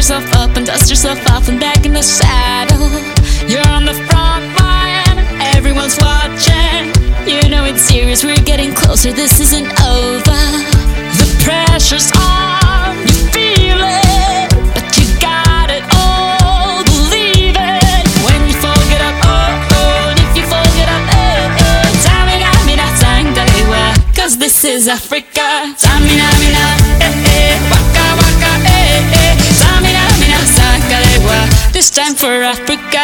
yourself up and dust yourself off and back in the saddle. You're on the front line, everyone's watching. You know it's serious, we're getting closer, this isn't over. The pressure's on, you feel it, but you got it all, believe it. When you fall, get up, oh, oh, and if you fall, get up, eh, eh. Tamina, mina, sangalewa, cause this is Africa. Tamina, mina, eh, eh, waka, waka, eh, eh. Tamina, mina, sangalewa, this time for Africa.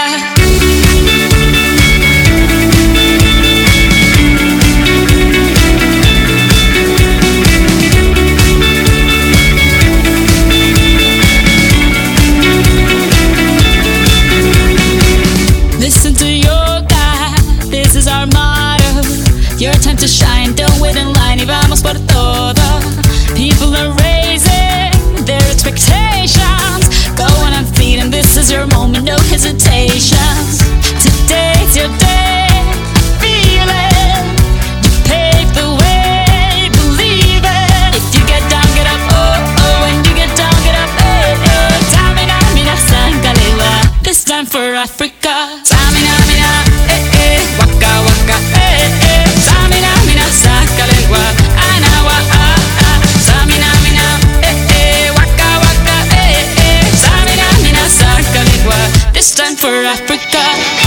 Listen to your God, this is our motto. Your time to shine, don't wait in line, y vamos por todo. People are raising their expectations. Go on and feed them, this is your moment, no hesitations. Today's your day, feel it. You pave the way, believe it. If you get down, get up, oh, oh. When you get down, get up, eh, eh. Tamina, mina, sangalewa, this time for Africa. Tamina, mina, eh, eh, waka, waka, eh, eh. Tamina, mina, sangalewa, anawa, ah, ah. Tamina, mina, eh, eh, waka, waka, eh, eh. Tamina, mina, sangalewa, this time for Africa.